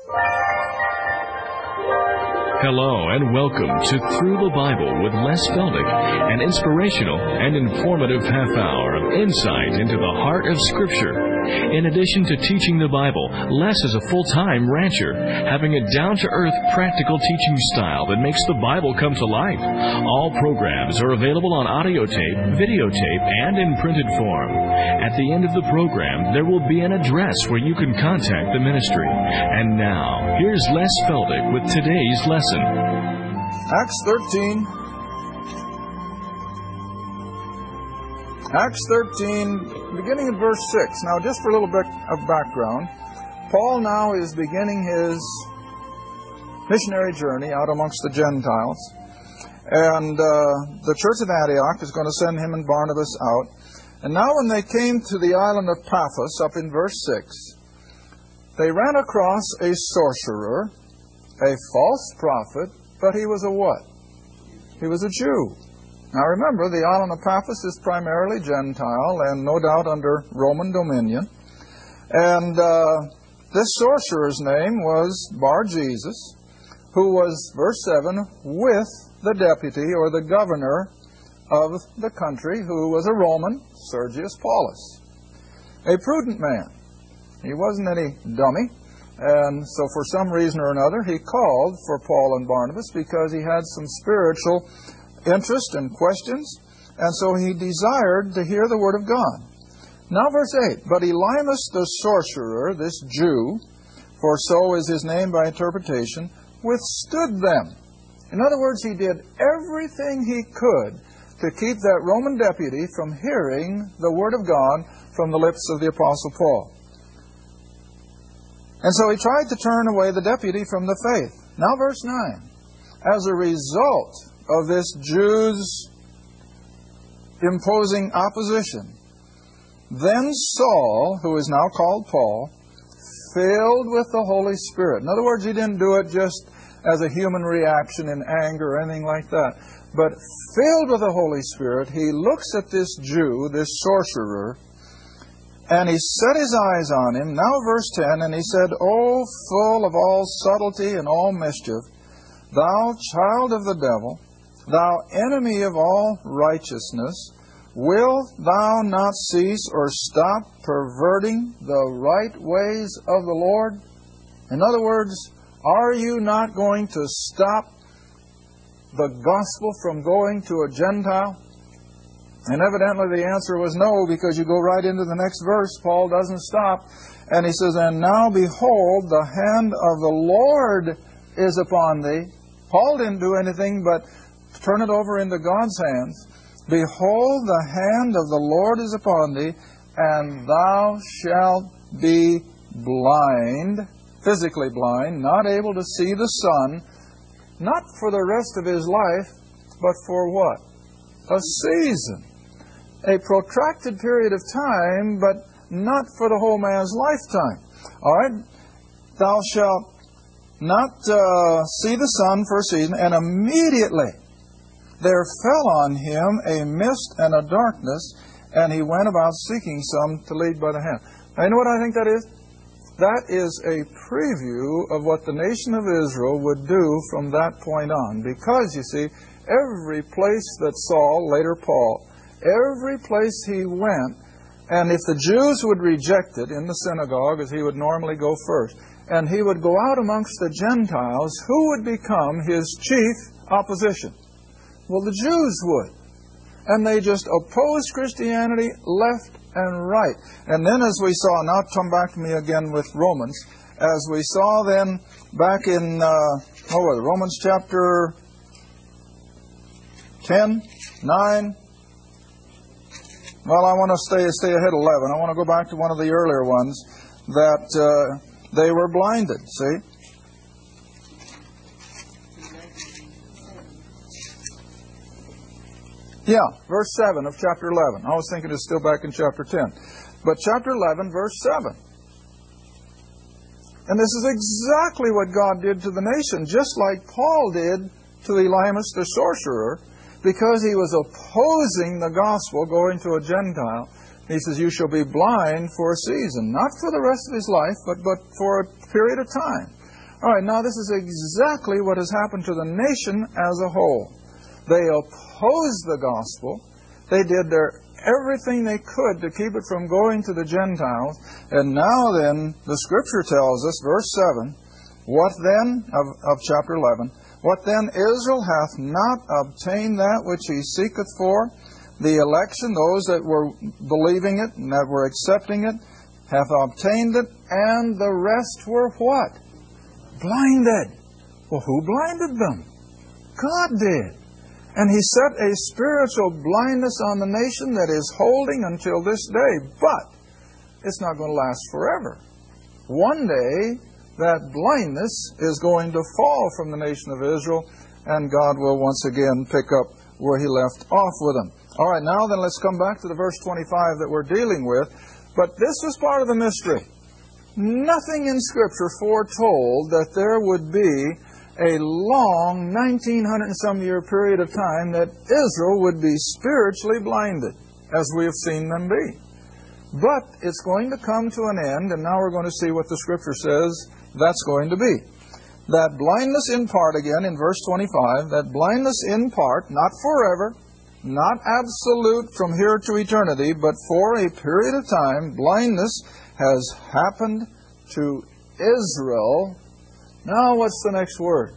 Hello and welcome to Through the Bible with Les Feldick, an inspirational and informative half hour of insight into the heart of Scripture. In addition to teaching the Bible, Les is a full-time rancher, having a down-to-earth, practical teaching style that makes the Bible come to life. All programs are available on audio tape, videotape, and in printed form. At the end of the program, there will be an address where you can contact the ministry. And now, here's Les Feldick with today's lesson. Acts 13. Acts 13, beginning in verse 6. Now, just for a little bit of background, Paul now is beginning his missionary journey out amongst the Gentiles. And the church of Antioch is going to send him and Barnabas out. And now when they came to the island of Paphos, up in verse 6, they ran across a sorcerer, a false prophet, but he was a what? He was a Jew. Now remember, the island of Paphos is primarily Gentile and no doubt under Roman dominion. And this sorcerer's name was Bar-Jesus, who was, verse 7, with the deputy or the governor of the country, who was a Roman, Sergius Paulus. A prudent man. He wasn't any dummy. And so for some reason or another, he called for Paul and Barnabas because he had some spiritual interest and questions, and so he desired to hear the Word of God. Now verse 8, but Elymas the sorcerer, this Jew, for so is his name by interpretation, withstood them. In other words, he did everything he could to keep that Roman deputy from hearing the Word of God from the lips of the Apostle Paul. And so he tried to turn away the deputy from the faith. Now verse 9, as a result of this Jew's imposing opposition, then Saul, who is now called Paul, filled with the Holy Spirit. In other words, he didn't do it just as a human reaction in anger or anything like that, but filled with the Holy Spirit, he looks at this Jew, this sorcerer, and he set his eyes on him. Now verse 10, and he said, O full of all subtlety and all mischief, thou child of the devil, thou enemy of all righteousness, wilt thou not cease or stop perverting the right ways of the Lord? In other words, are you not going to stop the gospel from going to a Gentile? And evidently the answer was no, because you go right into the next verse. Paul doesn't stop. And he says, and now behold, the hand of the Lord is upon thee. Paul didn't do anything but turn it over into God's hands. Behold, the hand of the Lord is upon thee, and thou shalt be blind, physically blind, not able to see the sun, not for the rest of his life, but for what? A season. A protracted period of time, but not for the whole man's lifetime. All right? Thou shalt not see the sun for a season, and immediately there fell on him a mist and a darkness, and he went about seeking some to lead by the hand. Now, you know what I think that is? That is a preview of what the nation of Israel would do from that point on. Because, you see, every place that Saul, later Paul, every place he went, and if the Jews would reject it in the synagogue, as he would normally go first, and he would go out amongst the Gentiles, who would become his chief opposition? Well, the Jews would. And they just opposed Christianity left and right. And then as we saw, now come back to me again with Romans, as we saw then back in Romans chapter 10, 9, well, I want to stay ahead 11. I want to go back to one of the earlier ones that they were blinded, see? Yeah, verse 7 of chapter 11. I was thinking it's still back in chapter 10. But chapter 11, verse 7. And this is exactly what God did to the nation, just like Paul did to Elymas the sorcerer, because he was opposing the gospel going to a Gentile. He says, you shall be blind for a season, not for the rest of his life, but for a period of time. All right, now this is exactly what has happened to the nation as a whole. They opposed the gospel. They did everything they could to keep it from going to the Gentiles. And now then, the Scripture tells us, verse 7, what then, of chapter 11, what then Israel hath not obtained that which he seeketh for? The election, those that were believing it and that were accepting it, hath obtained it, and the rest were what? Blinded. Well, who blinded them? God did. And He set a spiritual blindness on the nation that is holding until this day. But it's not going to last forever. One day, that blindness is going to fall from the nation of Israel, and God will once again pick up where He left off with them. All right, now then let's come back to the verse 25 that we're dealing with. But this was part of the mystery. Nothing in Scripture foretold that there would be a long 1900 and some year period of time that Israel would be spiritually blinded, as we have seen them be. But it's going to come to an end, and now we're going to see what the Scripture says that's going to be. That blindness in part, again in verse 25, that blindness in part, not forever, not absolute from here to eternity, but for a period of time, blindness has happened to Israel. Now what's the next word?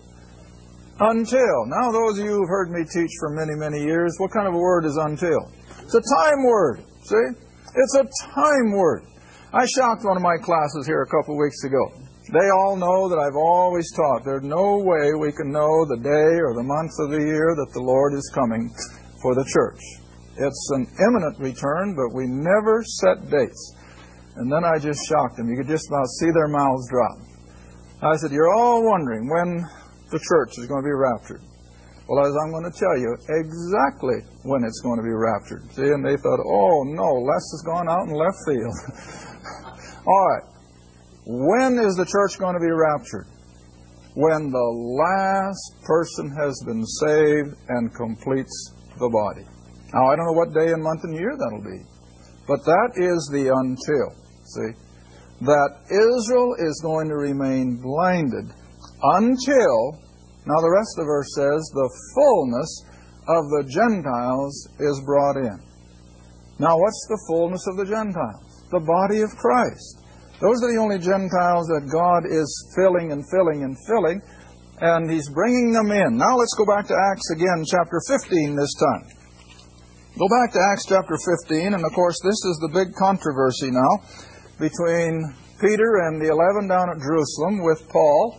Until. Now those of you who've heard me teach for many, many years, what kind of a word is until? It's a time word, see? It's a time word. I shocked one of my classes here a couple weeks ago. They all know that I've always taught there's no way we can know the day or the month of the year that the Lord is coming for the church. It's an imminent return, but we never set dates. And then I just shocked them. You could just about see their mouths drop. I said, you're all wondering when the church is going to be raptured. Well, as I'm going to tell you exactly when it's going to be raptured. See, and they thought, oh no, Les has gone out in left field. All right. When is the church going to be raptured? When the last person has been saved and completes the body. Now, I don't know what day and month and year that'll be. But that is the until. See? That Israel is going to remain blinded until, now the rest of the verse says, the fullness of the Gentiles is brought in. Now, what's the fullness of the Gentiles? The body of Christ. Those are the only Gentiles that God is filling and filling and filling, and He's bringing them in. Now let's go back to Acts again, chapter 15 this time. Go back to Acts chapter 15, and of course this is the big controversy now between Peter and the 11 down at Jerusalem with Paul,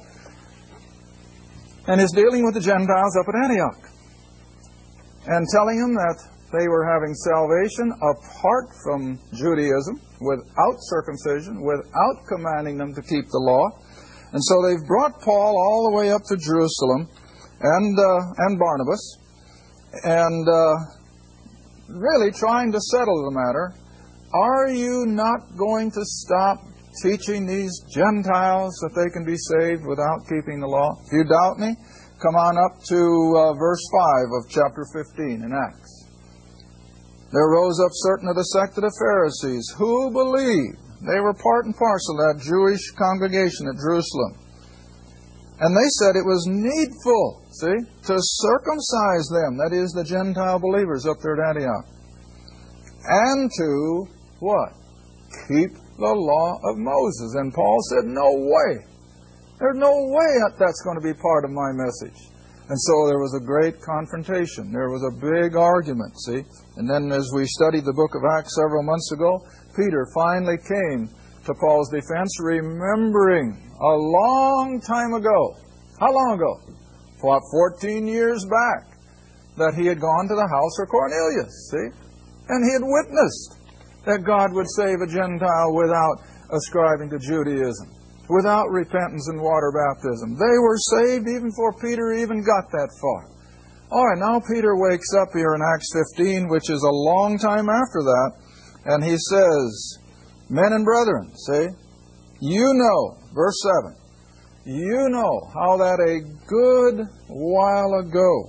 and he's dealing with the Gentiles up at Antioch and telling them that they were having salvation apart from Judaism, without circumcision, without commanding them to keep the law. And so they've brought Paul all the way up to Jerusalem and Barnabas, and really trying to settle the matter. Are you not going to stop teaching these Gentiles that they can be saved without keeping the law? If you doubt me, come on up to verse 5 of chapter 15 in Acts. There rose up certain of the sect of the Pharisees who believed. They were part and parcel of that Jewish congregation at Jerusalem. And they said it was needful, see, to circumcise them, that is, the Gentile believers up there at Antioch. And to, what? Keep the law of Moses. And Paul said, no way. There's no way that's going to be part of my message. And so there was a great confrontation. There was a big argument, see. And then as we studied the book of Acts several months ago, Peter finally came to Paul's defense, remembering a long time ago. How long ago? About 14 years back, that he had gone to the house of Cornelius, see. And he had witnessed that God would save a Gentile without ascribing to Judaism, without repentance and water baptism. They were saved even before Peter even got that far. All right, now Peter wakes up here in Acts 15, which is a long time after that, and he says, men and brethren, see, you know, verse 7, you know how that a good while ago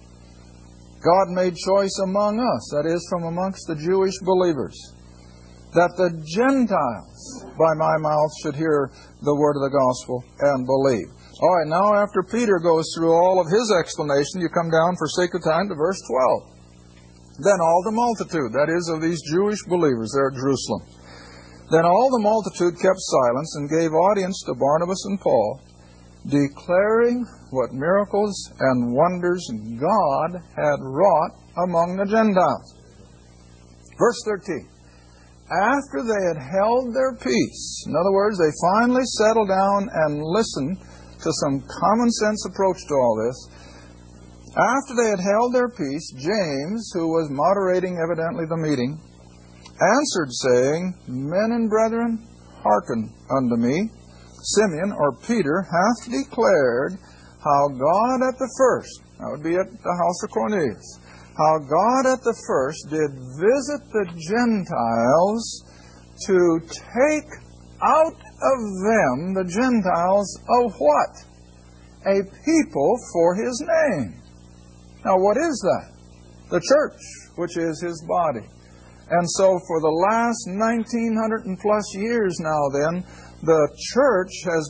God made choice among us, that is, from amongst the Jewish believers, that the Gentiles by my mouth should hear the word of the gospel and believe. All right, now after Peter goes through all of his explanation, you come down for sake of time to verse 12. Then all the multitude, that is, of these Jewish believers there at Jerusalem, then all the multitude kept silence and gave audience to Barnabas and Paul, declaring what miracles and wonders God had wrought among the Gentiles. Verse 13. After they had held their peace, in other words, they finally settled down and listened to some common sense approach to all this. After they had held their peace, James, who was moderating evidently the meeting, answered, saying, Men and brethren, hearken unto me. Simeon, or Peter, hath declared how God at the first, that would be at the house of Cornelius, how God at the first did visit the Gentiles to take out of them, the Gentiles, of what? A people for His name. Now what is that? The church, which is His body. And so for the last 1900 and plus years now then, the church is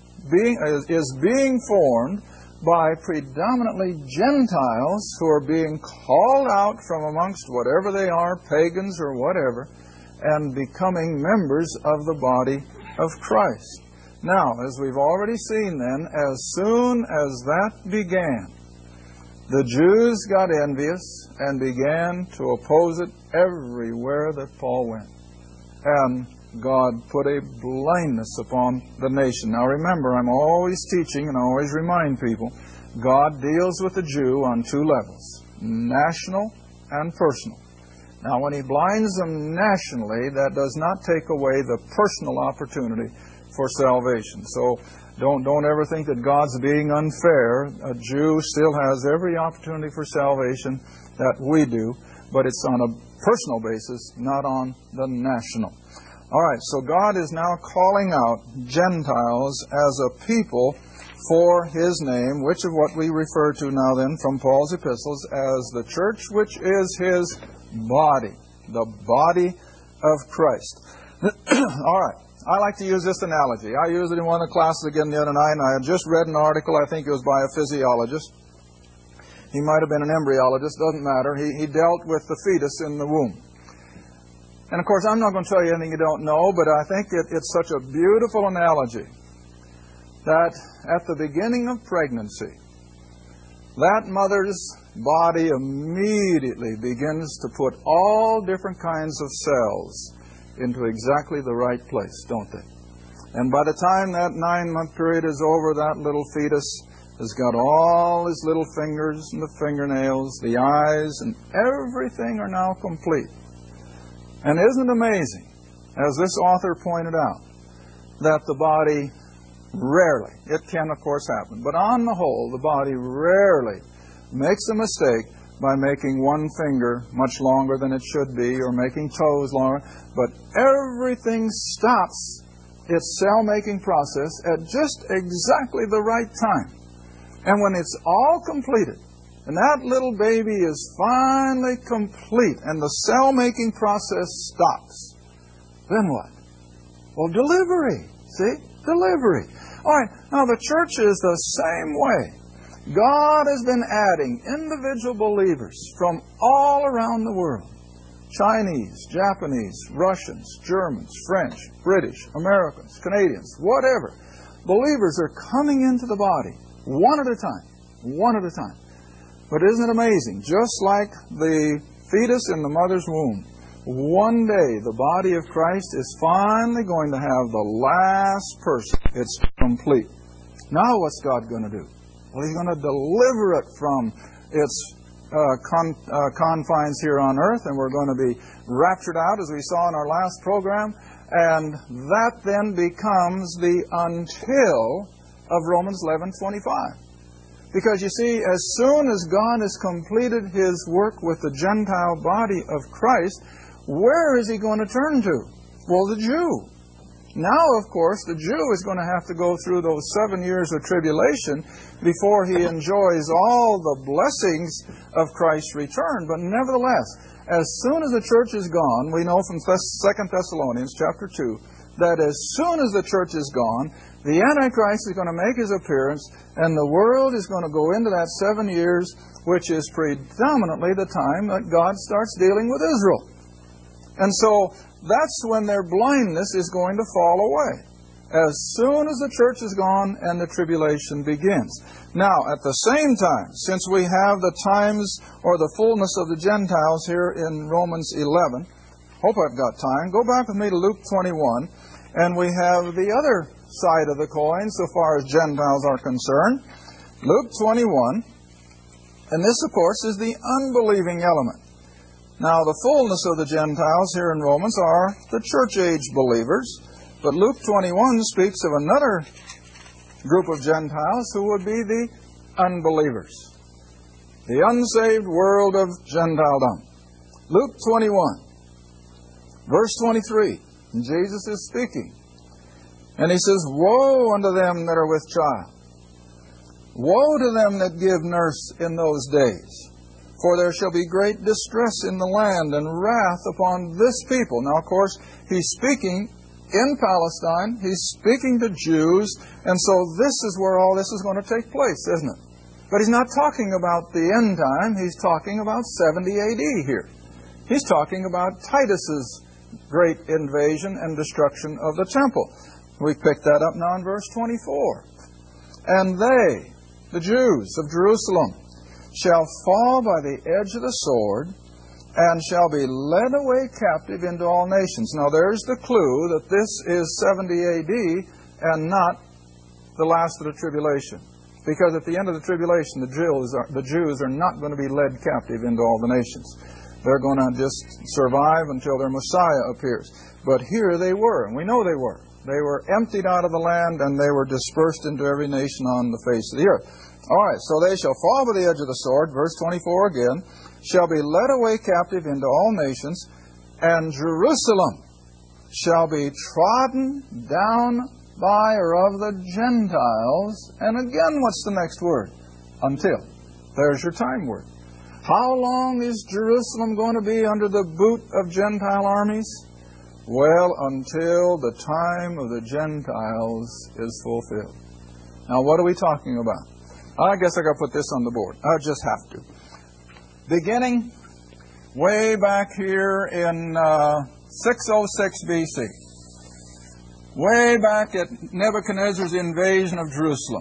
being formed by predominantly Gentiles who are being called out from amongst whatever they are, pagans or whatever, and becoming members of the body of Christ. Now, as we've already seen then, as soon as that began, the Jews got envious and began to oppose it everywhere that Paul went. And God put a blindness upon the nation. Now remember, I'm always teaching and I always remind people, God deals with the Jew on two levels, national and personal. Now when He blinds them nationally, that does not take away the personal opportunity for salvation. So don't ever think that God's being unfair. A Jew still has every opportunity for salvation that we do, but it's on a personal basis, not on the national. All right, so God is now calling out Gentiles as a people for His name, which is what we refer to now then from Paul's epistles as the church, which is His body, the body of Christ. All right, I like to use this analogy. I used it in one of the classes again the other night, and I had just read an article, I think it was by a physiologist. He might have been an embryologist, doesn't matter. He dealt with the fetus in the womb. And of course, I'm not going to tell you anything you don't know, but I think it's such a beautiful analogy that at the beginning of pregnancy, that mother's body immediately begins to put all different kinds of cells into exactly the right place, don't they? And by the time that 9-month period is over, that little fetus has got all his little fingers and the fingernails, the eyes, and everything are now complete. And isn't it amazing, as this author pointed out, that the body rarely, it can of course happen, but on the whole, the body rarely makes a mistake by making one finger much longer than it should be or making toes longer, but everything stops its cell-making process at just exactly the right time. And when it's all completed, and that little baby is finally complete, and the cell-making process stops, then what? Well, delivery. See? Delivery. All right, now the church is the same way. God has been adding individual believers from all around the world. Chinese, Japanese, Russians, Germans, French, British, Americans, Canadians, whatever. Believers are coming into the body, one at a time, one at a time. But isn't it amazing? Just like the fetus in the mother's womb, one day the body of Christ is finally going to have the last person. It's complete. Now what's God going to do? Well, He's going to deliver it from its confines here on earth, and we're going to be raptured out, as we saw in our last program, and that then becomes the until of Romans 11:25. Because you see, as soon as God has completed His work with the Gentile body of Christ, where is He going to turn to? Well, the Jew. Now, of course, the Jew is going to have to go through those 7 years of tribulation before he enjoys all the blessings of Christ's return. But nevertheless, as soon as the church is gone, we know from 2 Thessalonians chapter 2, that as soon as the church is gone, the Antichrist is going to make his appearance, and the world is going to go into that 7 years, which is predominantly the time that God starts dealing with Israel. And so that's when their blindness is going to fall away, as soon as the church is gone and the tribulation begins. Now, at the same time, since we have the times or the fullness of the Gentiles here in Romans 11, hope I've got time, go back with me to Luke 21, and we have the other side of the coin so far as Gentiles are concerned. Luke 21, and this, of course, is the unbelieving element. Now, the fullness of the Gentiles here in Romans are the church-age believers, but Luke 21 speaks of another group of Gentiles who would be the unbelievers, the unsaved world of Gentiledom. Luke 21, verse 23, and Jesus is speaking. And he says, "Woe unto them that are with child! Woe to them that give nurse in those days! For there shall be great distress in the land, and wrath upon this people." Now, of course, he's speaking in Palestine. He's speaking to Jews. And so this is where all this is going to take place, isn't it? But he's not talking about the end time. He's talking about 70 A.D. here. He's talking about Titus's great invasion and destruction of the temple. We pick that up now in verse 24. "And they, the Jews of Jerusalem, shall fall by the edge of the sword, and shall be led away captive into all nations." Now there's the clue that this is 70 A.D. and not the last of the tribulation. Because at the end of the tribulation, the Jews are not going to be led captive into all the nations. They're going to just survive until their Messiah appears. But here they were, and we know they were. They were emptied out of the land, and they were dispersed into every nation on the face of the earth. All right, so they shall fall by the edge of the sword, verse 24 again, shall be led away captive into all nations, and Jerusalem shall be trodden down by or of the Gentiles. And again, what's the next word? Until. There's your time word. How long is Jerusalem going to be under the boot of Gentile armies? Well, until the time of the Gentiles is fulfilled. Now, what are we talking about? I guess I got to put this on the board. I just have to. Beginning way back here in 606 B.C., way back at Nebuchadnezzar's invasion of Jerusalem,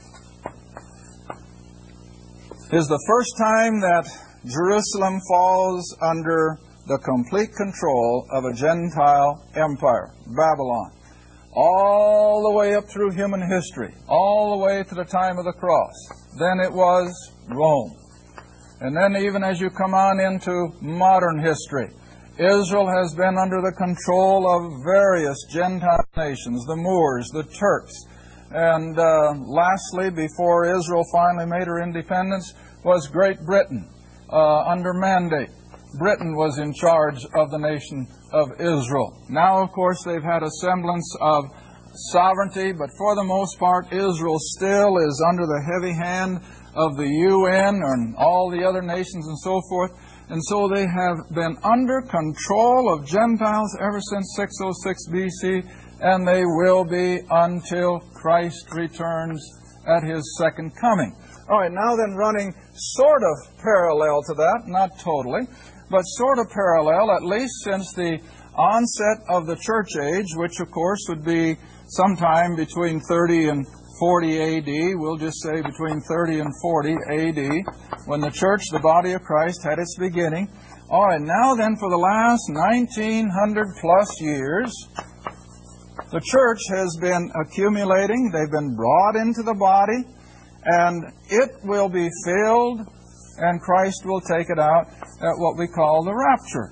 is the first time that Jerusalem falls under the complete control of a Gentile empire, Babylon. All the way up through human history, all the way to the time of the cross. Then it was Rome. And then even as you come on into modern history, Israel has been under the control of various Gentile nations, the Moors, the Turks. And lastly, before Israel finally made her independence, was Great Britain under mandate. Britain was in charge of the nation of Israel. Now, of course, they've had a semblance of sovereignty, but for the most part, Israel still is under the heavy hand of the UN and all the other nations and so forth. And so they have been under control of Gentiles ever since 606 B.C., and they will be until Christ returns at His second coming. All right, now then, running sort of parallel to that, not totally, but sort of parallel, at least since the onset of the church age, which of course would be sometime between 30 and 40 A.D., we'll just say between 30 and 40 A.D., when the church, the body of Christ, had its beginning. All right, now then, for the last 1900 plus years, the church has been accumulating. They've been brought into the body, and it will be filled, and Christ will take it out at what we call the rapture.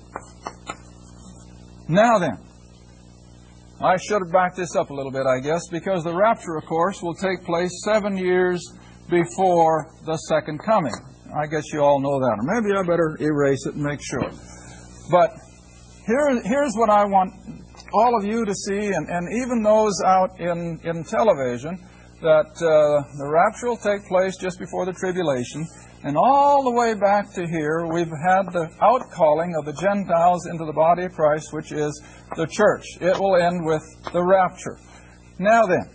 Now then, I should have backed this up a little bit, I guess, because the rapture, of course, will take place 7 years before the second coming. I guess you all know that. Or maybe I better erase it and make sure. But here's what I want all of you to see, and even those out in television, that the rapture will take place just before the tribulation. And all the way back to here, we've had the outcalling of the Gentiles into the body of Christ, which is the church. It will end with the rapture. Now then,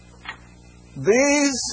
these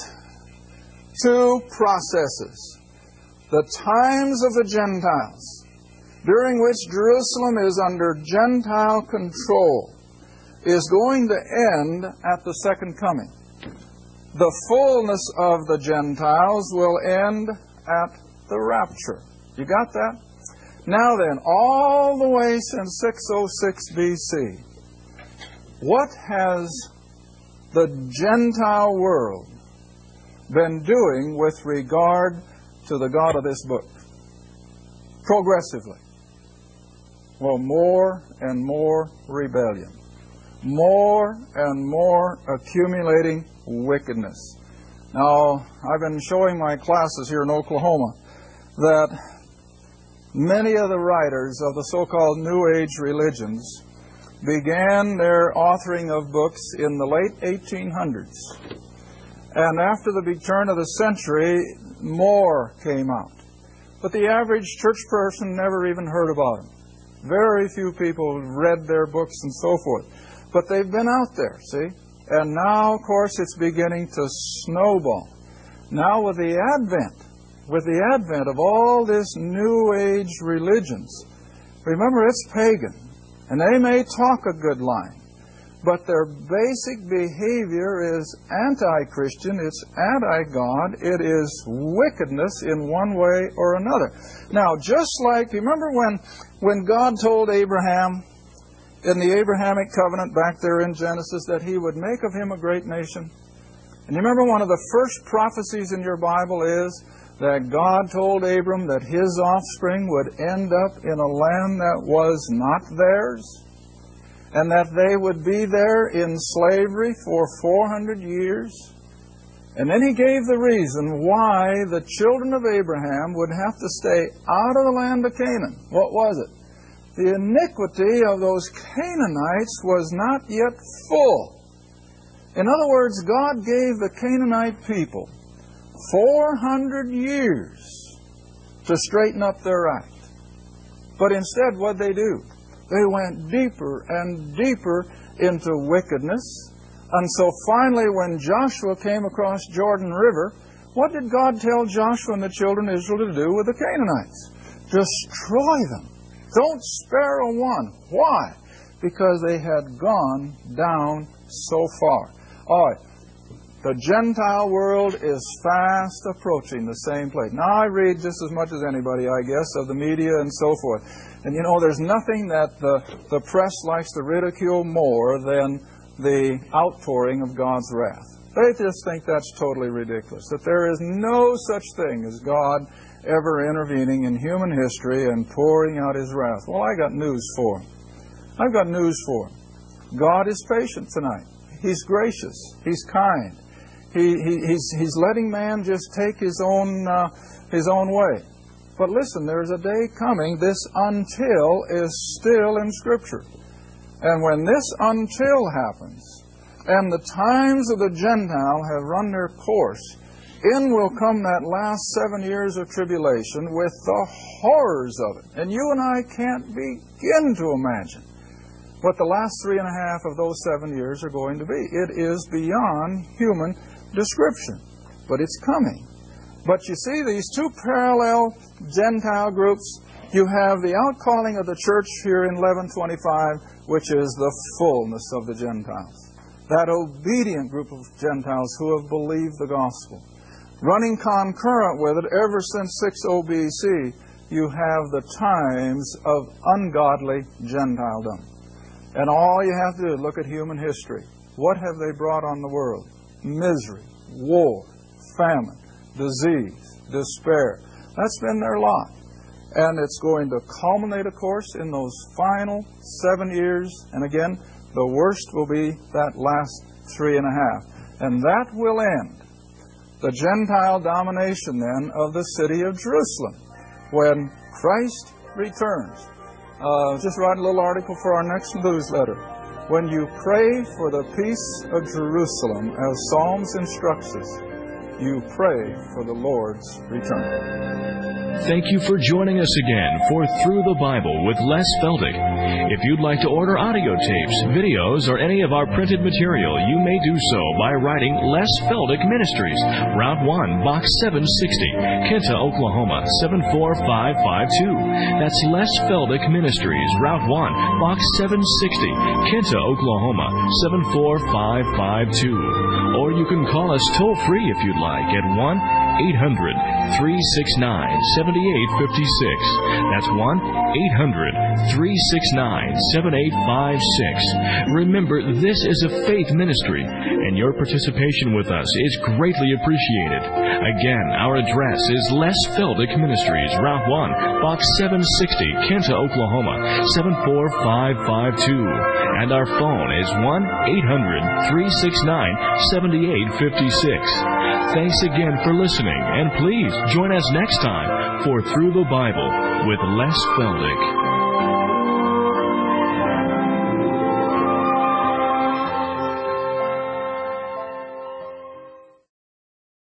two processes, the times of the Gentiles, during which Jerusalem is under Gentile control, is going to end at the second coming. The fullness of the Gentiles will end at the rapture. You got that? Now then, all the way since 606 BC, what has the Gentile world been doing with regard to the God of this book? Progressively. Well, more and more rebellion. More and more accumulating wickedness. Now, I've been showing my classes here in Oklahoma that many of the writers of the so-called New Age religions began their authoring of books in the late 1800s. And after the big turn of the century, more came out. But the average church person never even heard about them. Very few people read their books and so forth. But they've been out there, see? And now, of course, it's beginning to snowball. Now with the advent of all this New Age religions, remember it's pagan, and they may talk a good line, but their basic behavior is anti-Christian, it's anti-God, it is wickedness in one way or another. Now, just like, remember when God told Abraham in the Abrahamic covenant back there in Genesis that He would make of him a great nation? And you remember one of the first prophecies in your Bible is that God told Abram that his offspring would end up in a land that was not theirs, and that they would be there in slavery for 400 years. And then He gave the reason why the children of Abraham would have to stay out of the land of Canaan. What was it? The iniquity of those Canaanites was not yet full. In other words, God gave the Canaanite people 400 years to straighten up their act. But instead, what did they do? They went deeper and deeper into wickedness. And so finally, when Joshua came across Jordan River, what did God tell Joshua and the children of Israel to do with the Canaanites? Destroy them. Don't spare a one. Why? Because they had gone down so far. All right. The Gentile world is fast approaching the same place. Now, I read just as much as anybody, I guess, of the media and so forth. And, you know, there's nothing that the press likes to ridicule more than the outpouring of God's wrath. They just think that's totally ridiculous, that there is no such thing as God ever intervening in human history and pouring out His wrath. Well, I got news for him. I've got news for him. God is patient tonight. He's gracious. He's kind. He's letting man just take his own way. But listen, there's a day coming. This until is still in Scripture. And when this until happens, and the times of the Gentile have run their course, in will come that last 7 years of tribulation with the horrors of it. And you and I can't begin to imagine what the last 3.5 of those 7 years are going to be. It is beyond human description, but it's coming. But you see, these two parallel Gentile groups, you have the outcalling of the church here in 1125, which is the fullness of the Gentiles. That obedient group of Gentiles who have believed the gospel. Running concurrent with it, ever since 60 BC, you have the times of ungodly Gentiledom. And all you have to do is look at human history. What have they brought on the world? Misery, war, famine, disease, despair. That's been their lot. And it's going to culminate, of course, in those final 7 years. And again, the worst will be that last 3.5. And that will end the Gentile domination then of the city of Jerusalem when Christ returns. Just write a little article for our next newsletter. When you pray for the peace of Jerusalem, as Psalms instructs us, you pray for the Lord's return. Thank you for joining us again for Through the Bible with Les Feldick. If you'd like to order audio tapes, videos, or any of our printed material, you may do so by writing Les Feldick Ministries, Route 1, Box 760, Kinta, Oklahoma, 74552. That's Les Feldick Ministries, Route 1, Box 760, Kinta, Oklahoma, 74552. Or you can call us toll-free if you'd like at 1-800-369-7856. That's 1-800-369-7856. Remember, this is a faith ministry, and your participation with us is greatly appreciated. Again, our address is Les Feldick Ministries, Route 1, Box 760, Kinta, Oklahoma, 74552. And our phone is 1-800-369-7856. Thanks again for listening, and please join us next time for Through the Bible with Les Feldick.